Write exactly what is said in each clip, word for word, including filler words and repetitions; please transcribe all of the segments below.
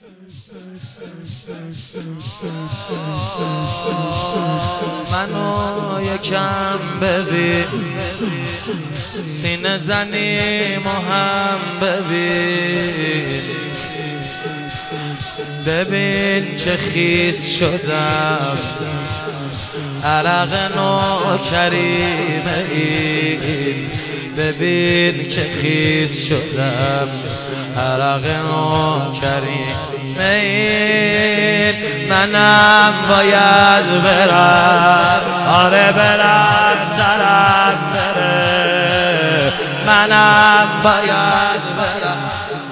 منو یکم ببین، سینه زنی هم ببین، ببین که خیس شدم، عرق نوکریمه این، ببین که خیس شدم، عرق نوکریمه این. منم باید برم، آره برم سرم بره، منم باید برم.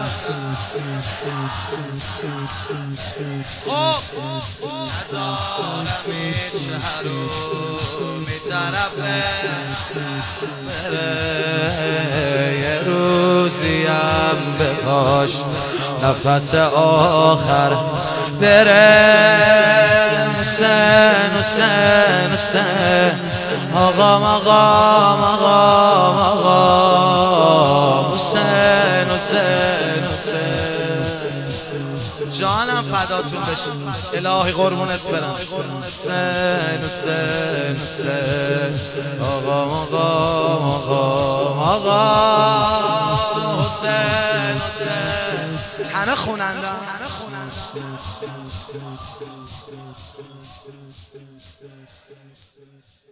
نزارم این شهر رو میطرفه بره، یه روزیم به پاش نفس آخر بره. حسین حسین حسین آقام آقام آقام آقام حسین حسین حسین جانم فداتون بشه، الهی قربونت برم. حسین حسین حسین آقام آقام آقام آقام حسین حسین. همه خوننده همه خوننده